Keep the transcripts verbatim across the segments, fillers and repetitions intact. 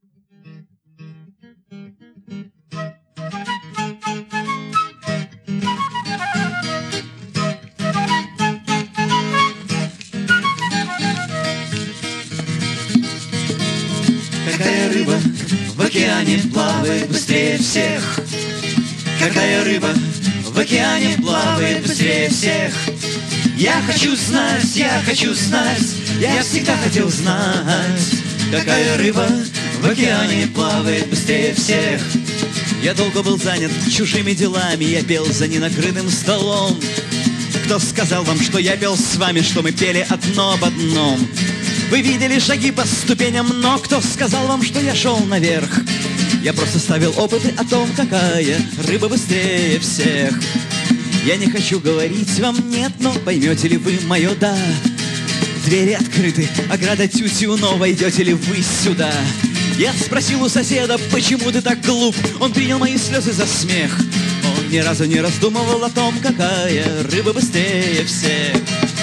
Какая рыба в океане плавает быстрее всех? Какая рыба в океане плавает быстрее всех? Я хочу знать, я хочу знать, я всегда хотел знать. Какая рыба в океане плавает быстрее всех? Я долго был занят чужими делами, я пел за ненакрытым столом. Кто сказал вам, что я пел с вами, что мы пели одно об одном? Вы видели шаги по ступеням, но кто сказал вам, что я шел наверх? Я просто ставил опыты о том, какая рыба быстрее всех. Я не хочу говорить вам нет, но поймете ли вы мое да? Двери открыты, ограда тю-тю, но войдете ли вы сюда? Я спросил у соседа, почему ты так глуп? Он принял мои слезы за смех. Он ни разу не раздумывал о том, какая рыба быстрее всех.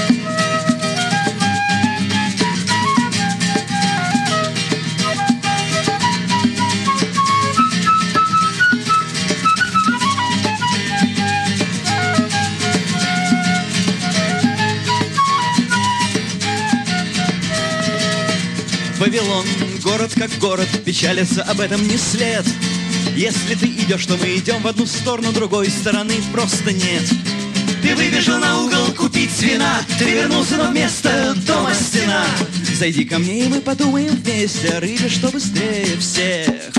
Вавилон, город как город, печалится об этом не след. Если ты идешь, то мы идем в одну сторону, другой стороны просто нет. Ты выбежал на угол купить вина, ты вернулся, но вместо дома стена. Зайди ко мне, и мы подумаем вместе о рыбе, что быстрее всех.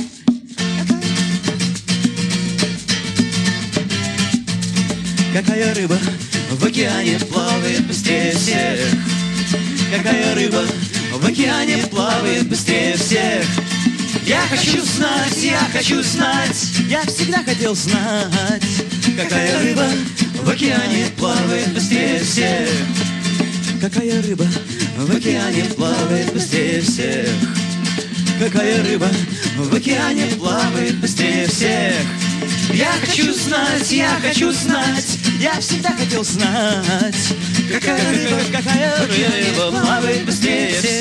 Какая рыба в океане плавает быстрее всех? Какая рыба в океане плавает быстрее всех? Я хочу знать, я хочу знать, я всегда хотел знать. Какая рыба в океане плавает быстрее всех? Какая рыба в океане плавает быстрее всех? Какая рыба в океане плавает быстрее всех? Я хочу знать, я хочу знать, я всегда хотел знать. Какая рыба, какая рыба плавает быстрее всех?